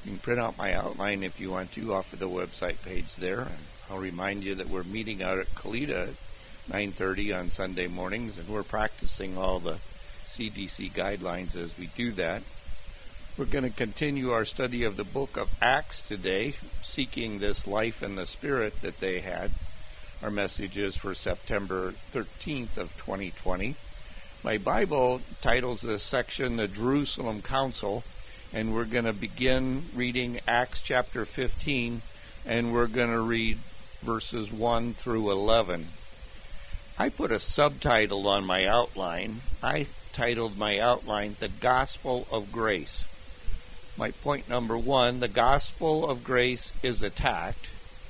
You can print out my outline if you want to off of the website page there. And I'll remind you that we're meeting out at Kalita at 9:30 on Sunday mornings, and we're practicing all the CDC guidelines as we do that. We're going to continue our study of the book of Acts today, seeking this life in the Spirit that they had. Our message is for September 13th of 2020. My Bible titles this section the Jerusalem Council, and we're going to begin reading Acts chapter 15, and we're going to read verses 1 through 11. I put a subtitle on my outline. I titled my outline, The Gospel of Grace. My point number 1, the gospel of grace is attacked.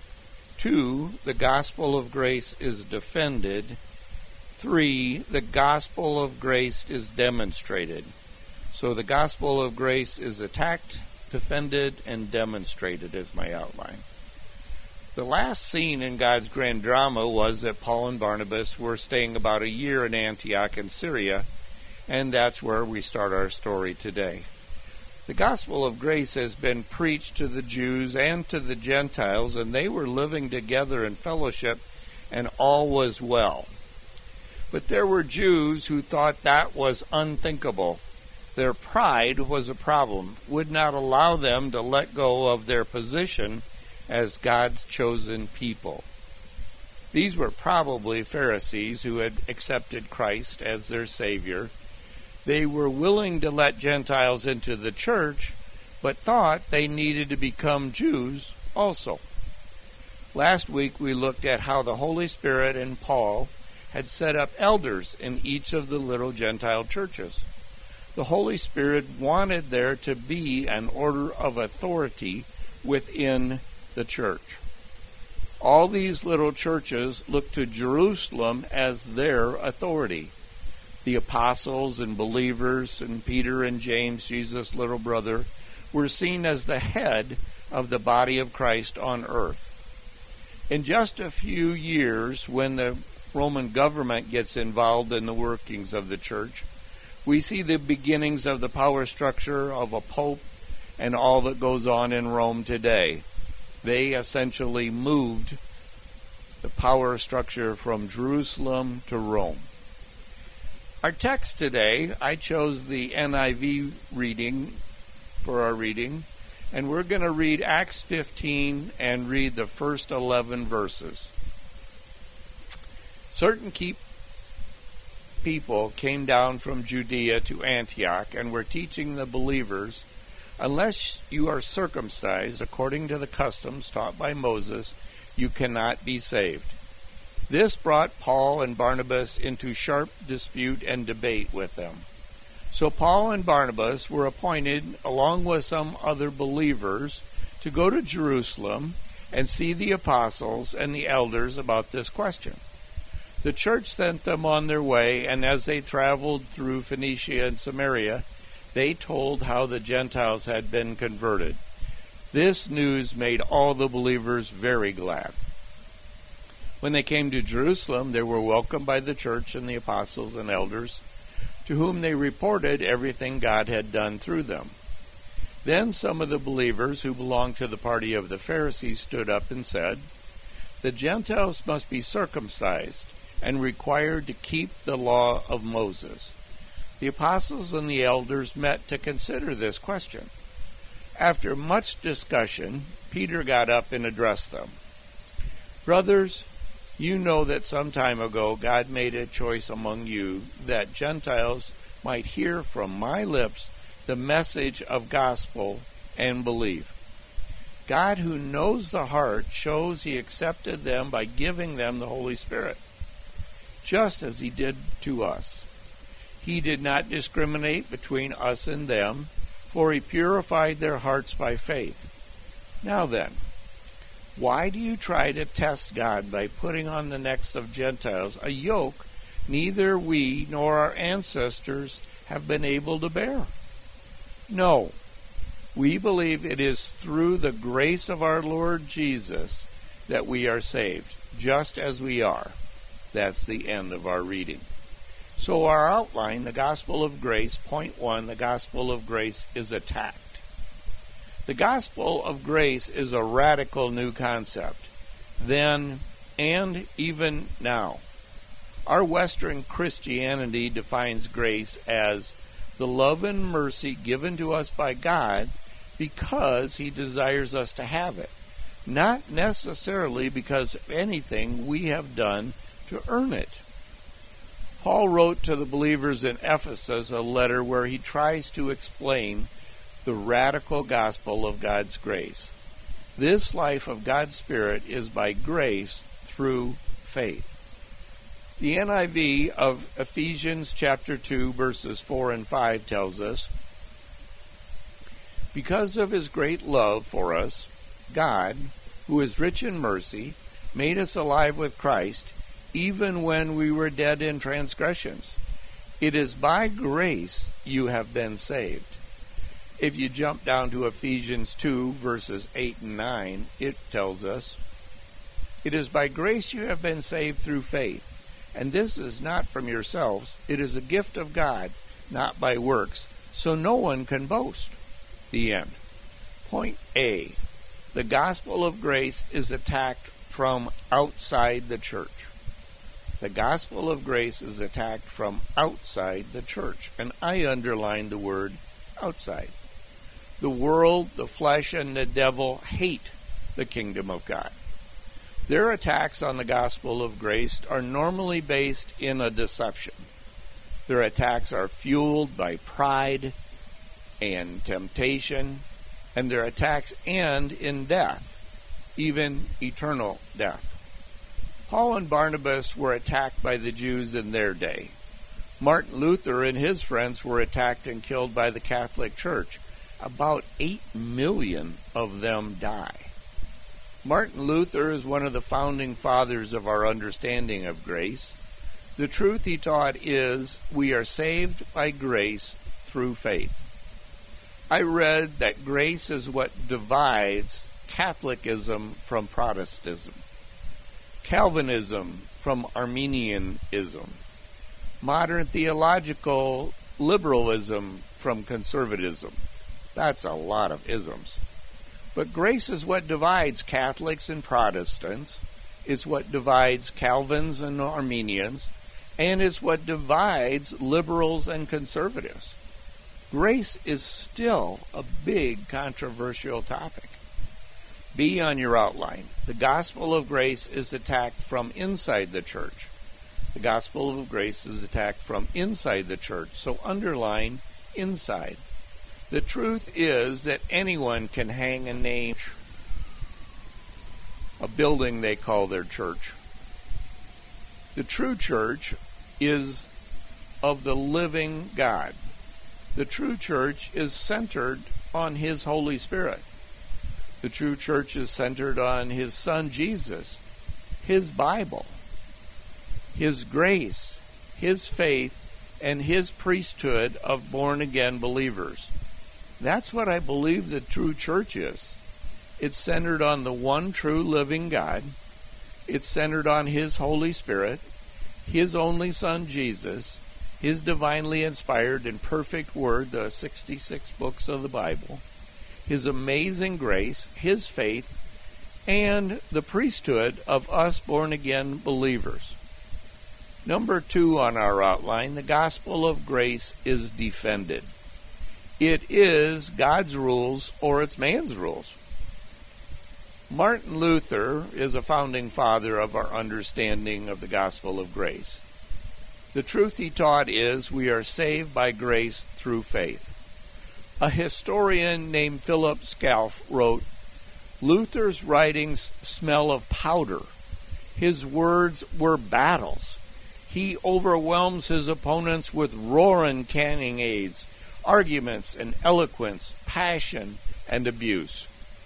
2, the gospel of grace is defended. 3, the gospel of grace is demonstrated. So the gospel of grace is attacked, defended, and demonstrated is my outline. The last scene in God's grand drama was that Paul and Barnabas were staying about a year in Antioch in Syria, and that's where we start our story today. The gospel of grace has been preached to the Jews and to the Gentiles, and they were living together in fellowship, and all was well. But there were Jews who thought that was unthinkable. Their pride was a problem, would not allow them to let go of their position as God's chosen people. These were probably Pharisees who had accepted Christ as their Savior. They were willing to let Gentiles into the church, but thought they needed to become Jews also. Last week we looked at how the Holy Spirit and Paul had set up elders in each of the little Gentile churches. The Holy Spirit wanted there to be an order of authority within the church. All these little churches looked to Jerusalem as their authority. The apostles and believers and Peter and James, Jesus' little brother, were seen as the head of the body of Christ on earth. In just a few years, when the Roman government gets involved in the workings of the church, we see the beginnings of the power structure of a pope and all that goes on in Rome today. They essentially moved the power structure from Jerusalem to Rome. Our text today, I chose the NIV reading for our reading, and we're going to read Acts 15 and read the first 11 verses. Certain people came down from Judea to Antioch and were teaching the believers, unless you are circumcised according to the customs taught by Moses, you cannot be saved. This brought Paul and Barnabas into sharp dispute and debate with them. So Paul and Barnabas were appointed, along with some other believers, to go to Jerusalem and see the apostles and the elders about this question. The church sent them on their way, and as they traveled through Phoenicia and Samaria, they told how the Gentiles had been converted. This news made all the believers very glad. When they came to Jerusalem, they were welcomed by the church and the apostles and elders, to whom they reported everything God had done through them. Then some of the believers who belonged to the party of the Pharisees stood up and said, "The Gentiles must be circumcised and required to keep the law of Moses." The apostles and the elders met to consider this question. After much discussion, Peter got up and addressed them. "Brothers, you know that some time ago God made a choice among you that Gentiles might hear from my lips the message of gospel and believe. God, who knows the heart, shows he accepted them by giving them the Holy Spirit, just as he did to us. He did not discriminate between us and them, for he purified their hearts by faith. Now then, why do you try to test God by putting on the necks of Gentiles a yoke neither we nor our ancestors have been able to bear? No, we believe it is through the grace of our Lord Jesus that we are saved, just as we are." That's the end of our reading. So our outline, the gospel of grace, point 1, the gospel of grace is attacked. The gospel of grace is a radical new concept, then and even now. Our Western Christianity defines grace as the love and mercy given to us by God because He desires us to have it, not necessarily because of anything we have done to earn it. Paul wrote to the believers in Ephesus a letter where he tries to explain the radical gospel of God's grace. This life of God's Spirit is by grace through faith. The NIV of Ephesians chapter 2, verses 4 and 5 tells us, because of His great love for us, God, who is rich in mercy, made us alive with Christ, even when we were dead in transgressions. It is by grace you have been saved. If you jump down to Ephesians 2, verses 8 and 9, it tells us, it is by grace you have been saved through faith, and this is not from yourselves. It is a gift of God, not by works, so no one can boast. The end. Point A. The gospel of grace is attacked from outside the church. The gospel of grace is attacked from outside the church, and I underline the word outside. The world, the flesh, and the devil hate the kingdom of God. Their attacks on the gospel of grace are normally based in a deception. Their attacks are fueled by pride and temptation, and their attacks end in death, even eternal death. Paul and Barnabas were attacked by the Jews in their day. Martin Luther and his friends were attacked and killed by the Catholic Church. About 8 million of them die. Martin Luther is one of the founding fathers of our understanding of grace. The truth he taught is we are saved by grace through faith. I read that grace is what divides Catholicism from Protestantism, Calvinism from Arminianism, modern theological liberalism from conservatism. That's a lot of isms. But grace is what divides Catholics and Protestants. It's what divides Calvins and Arminians. And it's what divides liberals and conservatives. Grace is still a big controversial topic. B on your outline. The gospel of grace is attacked from inside the church. The gospel of grace is attacked from inside the church. So underline inside. The truth is that anyone can hang a name, a building they call their church. The true church is of the living God. The true church is centered on His Holy Spirit. The true church is centered on His Son Jesus, His Bible, His grace, His faith, and His priesthood of born-again believers. That's what I believe the true church is. It's centered on the one true living God. It's centered on His Holy Spirit, His only Son Jesus, His divinely inspired and perfect Word, the 66 books of the Bible, His amazing grace, His faith, and the priesthood of us born-again believers. Number 2 on our outline, the gospel of grace is defended. It is God's rules or it's man's rules. Martin Luther is a founding father of our understanding of the gospel of grace. The truth he taught is we are saved by grace through faith. A historian named Philip Scalf wrote, Luther's writings smell of powder. His words were battles. He overwhelms his opponents with roaring cannonades, arguments and eloquence, passion and abuse.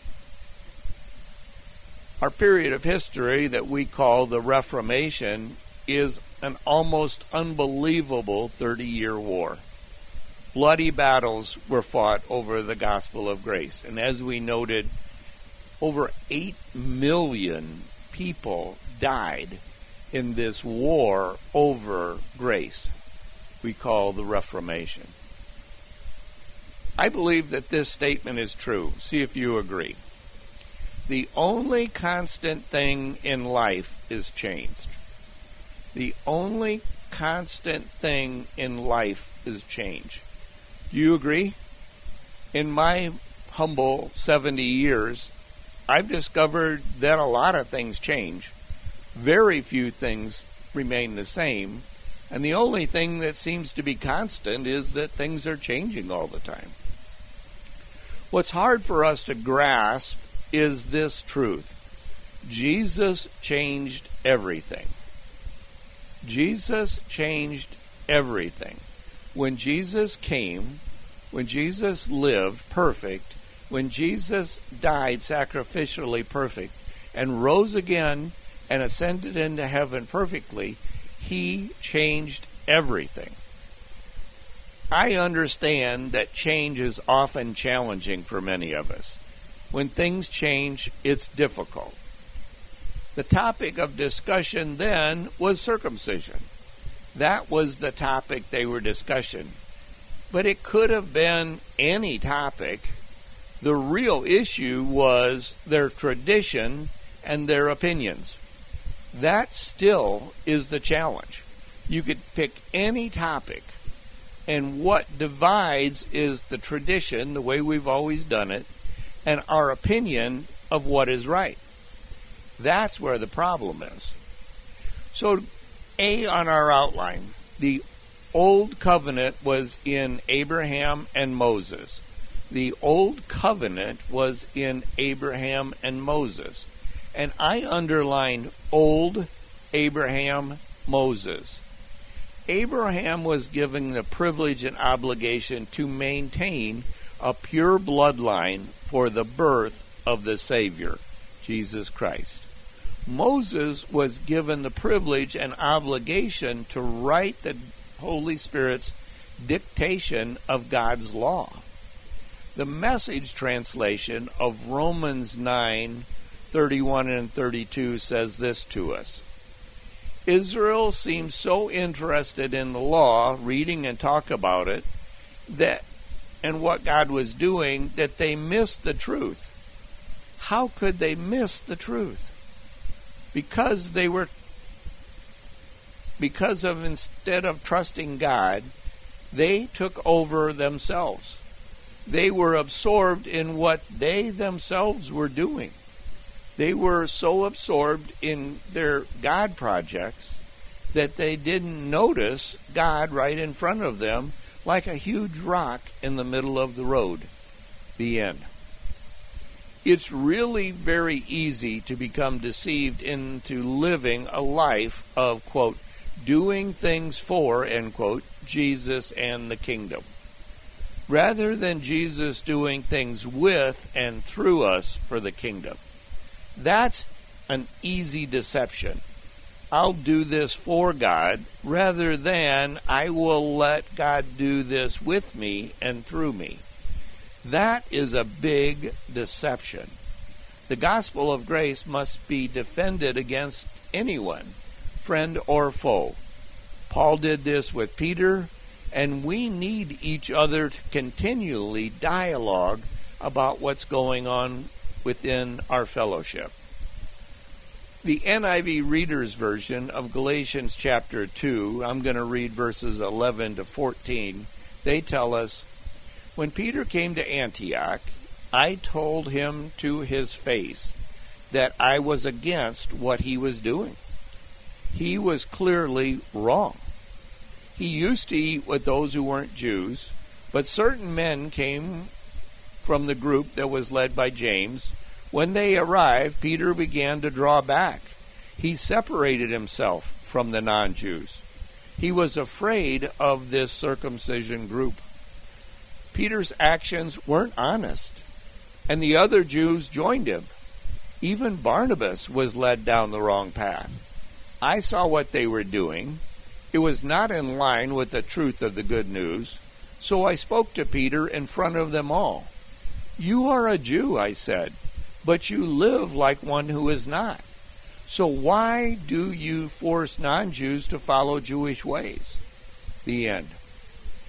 Our period of history that we call the Reformation is an almost unbelievable 30-year war. Bloody battles were fought over the gospel of grace. And as we noted, over 8 million people died in this war over grace we call the Reformation. I believe that this statement is true. See if you agree. The only constant thing in life is change. The only constant thing in life is change. Do you agree? In my humble 70 years, I've discovered that a lot of things change. Very few things remain the same. And the only thing that seems to be constant is that things are changing all the time. What's hard for us to grasp is this truth. Jesus changed everything. Jesus changed everything. When Jesus came, when Jesus lived perfect, when Jesus died sacrificially perfect, and rose again and ascended into heaven perfectly, he changed everything. I understand that change is often challenging for many of us. When things change, it's difficult. The topic of discussion then was circumcision. That was the topic they were discussing. But it could have been any topic. The real issue was their tradition and their opinions. That still is the challenge. You could pick any topic, and what divides is the tradition, the way we've always done it, and our opinion of what is right. That's where the problem is. So, A on our outline, the Old Covenant was in Abraham and Moses. The Old Covenant was in Abraham and Moses. And I underlined Old Abraham Moses. Abraham was given the privilege and obligation to maintain a pure bloodline for the birth of the Savior, Jesus Christ. Moses was given the privilege and obligation to write the Holy Spirit's dictation of God's law. The Message translation of Romans 9:31 and 32 says this to us. Israel seemed so interested in the law, reading and talk about it, and what God was doing, that they missed the truth. How could they miss the truth? Because instead of trusting God, they took over themselves. They were absorbed in what they themselves were doing. They were so absorbed in their God projects that they didn't notice God right in front of them, like a huge rock in the middle of the road. The end. It's really very easy to become deceived into living a life of, quote, doing things for, end quote, Jesus and the kingdom, rather than Jesus doing things with and through us for the kingdom. That's an easy deception. I'll do this for God rather than I will let God do this with me and through me. That is a big deception. The gospel of grace must be defended against anyone, friend or foe. Paul did this with Peter, and we need each other to continually dialogue about what's going on within our fellowship. The NIV Reader's Version of Galatians chapter 2, I'm going to read verses 11 to 14. They tell us, when Peter came to Antioch, I told him to his face that I was against what he was doing. He was clearly wrong. He used to eat with those who weren't Jews, but certain men came from the group that was led by James. When they arrived, Peter began to draw back. He separated himself from the non-Jews. He was afraid of this circumcision group. Peter's actions weren't honest, and the other Jews joined him. Even Barnabas was led down the wrong path. I saw what they were doing. It was not in line with the truth of the good news, so I spoke to Peter in front of them all. You are a Jew, I said, but you live like one who is not. So why do you force non-Jews to follow Jewish ways? The end.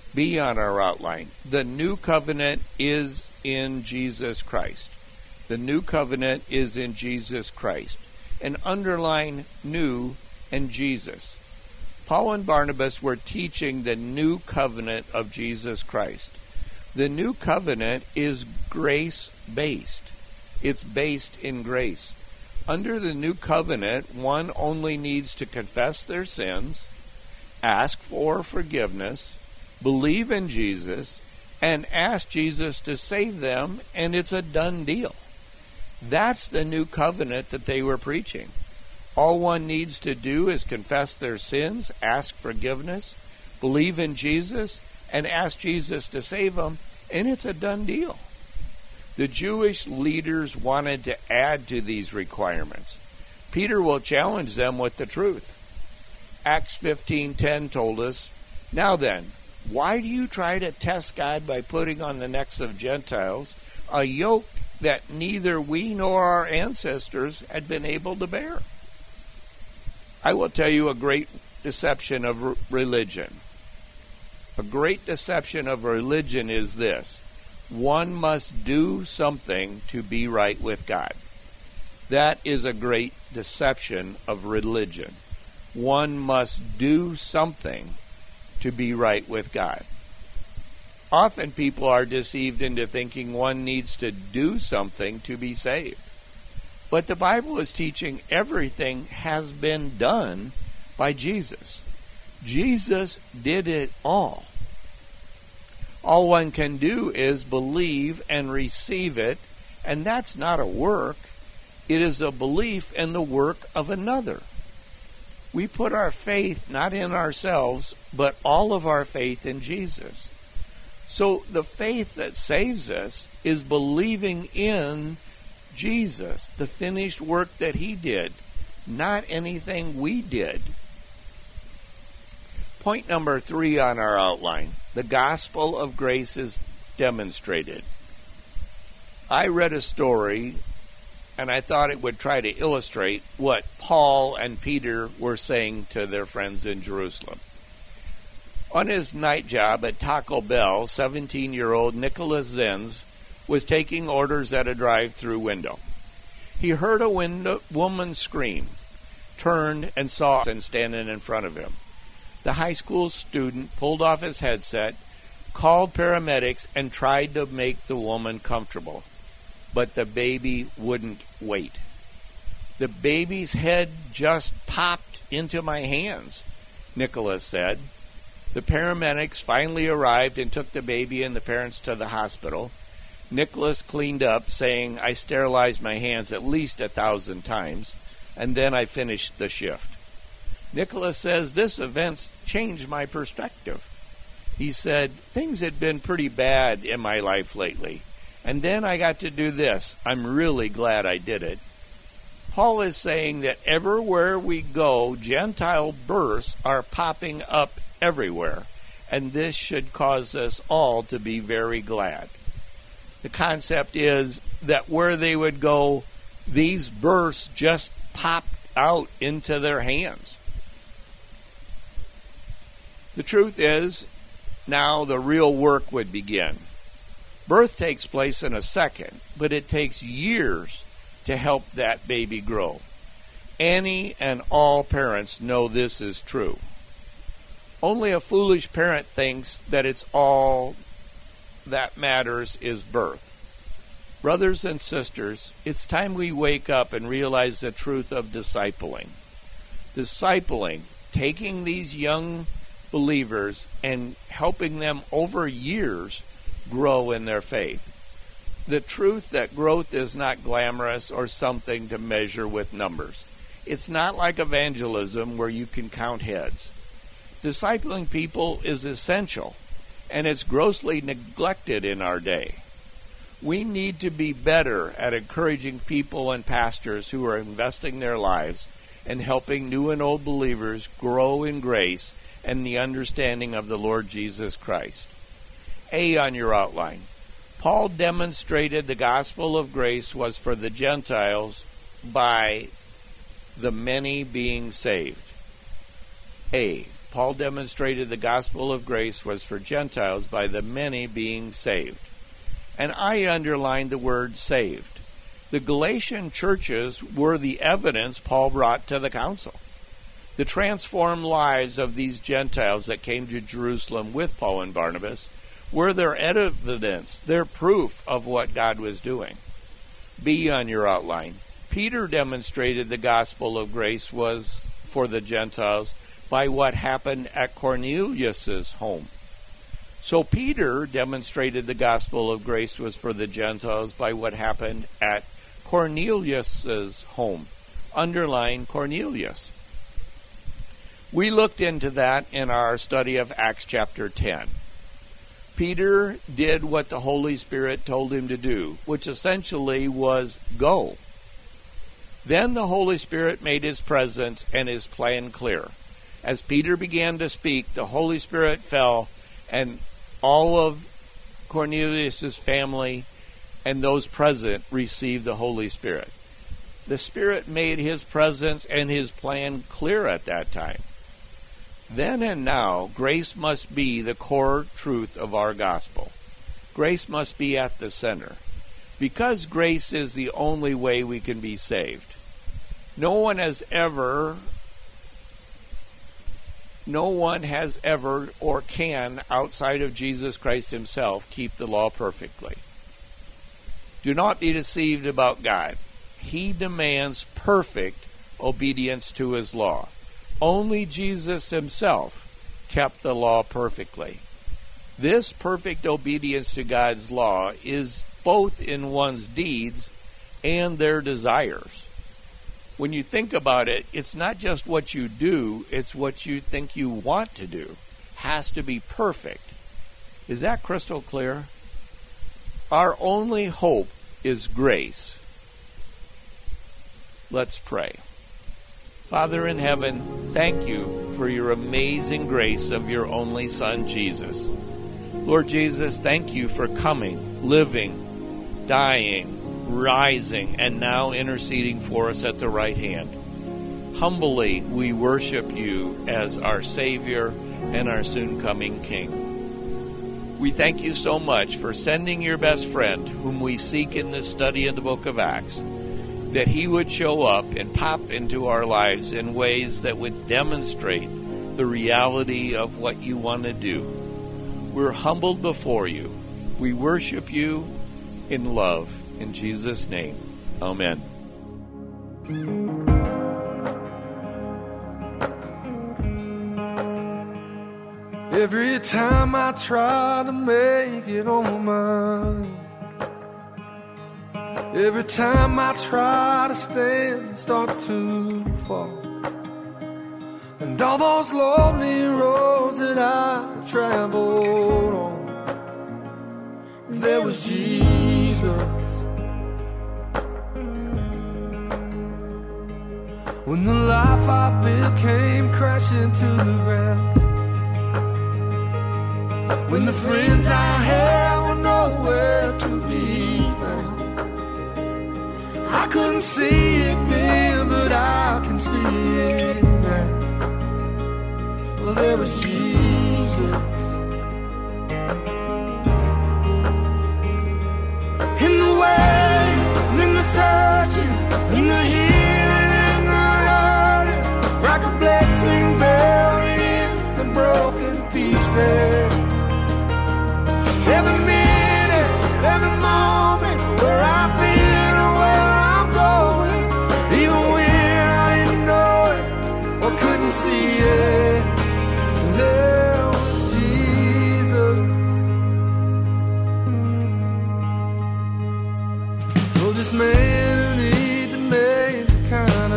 B on our outline. The new covenant is in Jesus Christ. The new covenant is in Jesus Christ. And underline new and Jesus. Paul and Barnabas were teaching the new covenant of Jesus Christ. The new covenant is grace-based. It's based in grace. Under the new covenant, one only needs to confess their sins, ask for forgiveness, believe in Jesus, and ask Jesus to save them, and it's a done deal. That's the new covenant that they were preaching. All one needs to do is confess their sins, ask forgiveness, believe in Jesus, and ask Jesus to save them, and it's a done deal. The Jewish leaders wanted to add to these requirements. Peter will challenge them with the truth. Acts 15:10 told us, "Now then, why do you try to test God by putting on the necks of Gentiles a yoke that neither we nor our ancestors had been able to bear?" I will tell you a great deception of religion. A great deception of religion is this: one must do something to be right with God. That is a great deception of religion. One must do something to be right with God. Often people are deceived into thinking one needs to do something to be saved. But the Bible is teaching everything has been done by Jesus. Jesus did it all. All one can do is believe and receive it, and that's not a work. It is a belief in the work of another. We put our faith not in ourselves, but all of our faith in Jesus. So the faith that saves us is believing in Jesus, the finished work that He did, not anything we did. Point number 3 on our outline. The gospel of grace is demonstrated. I read a story, and I thought it would try to illustrate what Paul and Peter were saying to their friends in Jerusalem. On his night job at Taco Bell, 17-year-old Nicholas Zenz was taking orders at a drive-through window. He heard a woman scream, turned, and saw him standing in front of him. The high school student pulled off his headset, called paramedics, and tried to make the woman comfortable. But the baby wouldn't wait. "The baby's head just popped into my hands," Nicholas said. The paramedics finally arrived and took the baby and the parents to the hospital. Nicholas cleaned up, saying, "I sterilized my hands at least 1,000 times, and then I finished the shift." Nicholas says, "This event's changed my perspective." He said, "Things had been pretty bad in my life lately, and then I got to do this. I'm really glad I did it." Paul is saying that everywhere we go, Gentile births are popping up everywhere, and this should cause us all to be very glad. The concept is that where they would go, these births just popped out into their hands. The truth is, now the real work would begin. Birth takes place in a second, but it takes years to help that baby grow. Any and all parents know this is true. Only a foolish parent thinks that it's all that matters is birth. Brothers and sisters, it's time we wake up and realize the truth of discipling. Discipling, taking these young believers and helping them over years grow in their faith. The truth that growth is not glamorous or something to measure with numbers. It's not like evangelism where you can count heads. Discipling people is essential, and it's grossly neglected in our day. We need to be better at encouraging people and pastors who are investing their lives and helping new and old believers grow in grace and the understanding of the Lord Jesus Christ. A on your outline. Paul demonstrated the gospel of grace was for the Gentiles by the many being saved. A. Paul demonstrated the gospel of grace was for Gentiles by the many being saved. And I underlined the word saved. The Galatian churches were the evidence Paul brought to the council. The transformed lives of these Gentiles that came to Jerusalem with Paul and Barnabas were their evidence, their proof of what God was doing. B on your outline. Peter demonstrated the gospel of grace was for the Gentiles by what happened at Cornelius' home. So Peter demonstrated the gospel of grace was for the Gentiles by what happened at Cornelius' home. Underline Cornelius. We looked into that in our study of Acts chapter 10. Peter did what the Holy Spirit told him to do, which essentially was go. Then the Holy Spirit made his presence and his plan clear. As Peter began to speak, the Holy Spirit fell, and all of Cornelius' family and those present received the Holy Spirit. The Spirit made his presence and his plan clear at that time. Then and now, grace must be the core truth of our gospel. Grace must be at the center. Because grace is the only way we can be saved. No one has ever or can, outside of Jesus Christ himself, keep the law perfectly. Do not be deceived about God. He demands perfect obedience to his law. Only Jesus himself kept the law perfectly. This perfect obedience to God's law is both in one's deeds and their desires. When you think about it, it's not just what you do, it's what you think you want to do. Has to be perfect. Is that crystal clear? Our only hope is grace. Let's pray. Father in heaven, thank you for your amazing grace of your only Son, Jesus. Lord Jesus, thank you for coming, living, dying, rising, and now interceding for us at the right hand. Humbly, we worship you as our Savior and our soon-coming King. We thank you so much for sending your best friend, whom we seek in this study in the book of Acts, that he would show up and pop into our lives in ways that would demonstrate the reality of what you want to do. We're humbled before you. We worship you in love. In Jesus' name, amen. Every time I try to make it on mine, every time I try to stand, start to fall. And all those lonely roads that I've traveled on, there was Jesus. When the life I built came crashing to the ground, when the friends I had were nowhere to be found, I couldn't see it then, but I can see it now. Well, there was Jesus. In the way, in the searching, in the healing, in the hurting, like a blessing buried in the broken pieces. Every minute, every moment, where I've been or where I'm going, even when I didn't know it or couldn't see it, there was Jesus. For this man who needs a major kind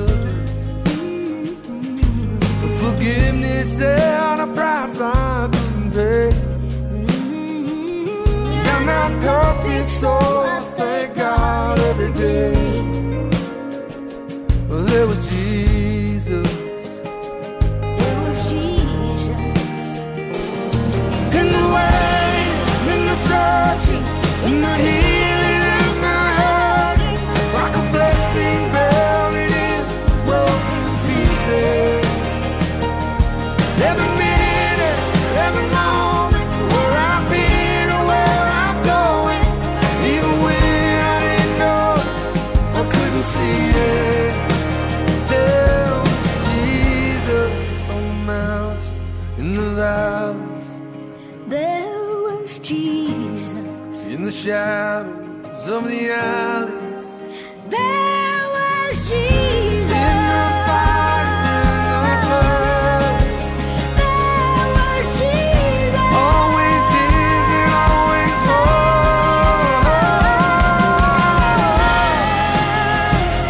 of forgiveness and a price I couldn't pay. I'm not perfect, so I thank God every day. Well, there was Jesus. There was Jesus. In the way, in the searching, in the healing, in the hurting, like a blessing buried in broken pieces. the alleys. There was Jesus. In the fight, in the floods. There was Jesus. Always is and always was.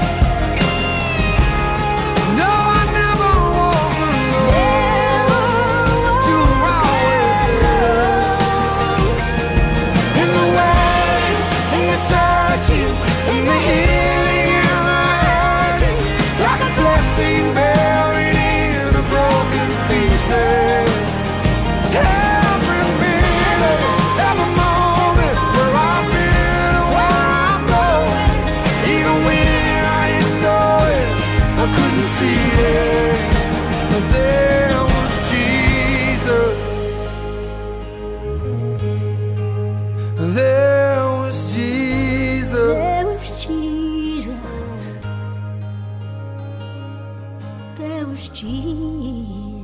No, I never walk alone. You were always there. In the way, in the searching, in the healing, in the hurting, like a blessing buried in the broken pieces. Every minute, every moment, where I've been and where I'm going, even when I didn't know it, I couldn't see it. But there was Jesus. There was Jesus. There was Jesus. There was Jesus.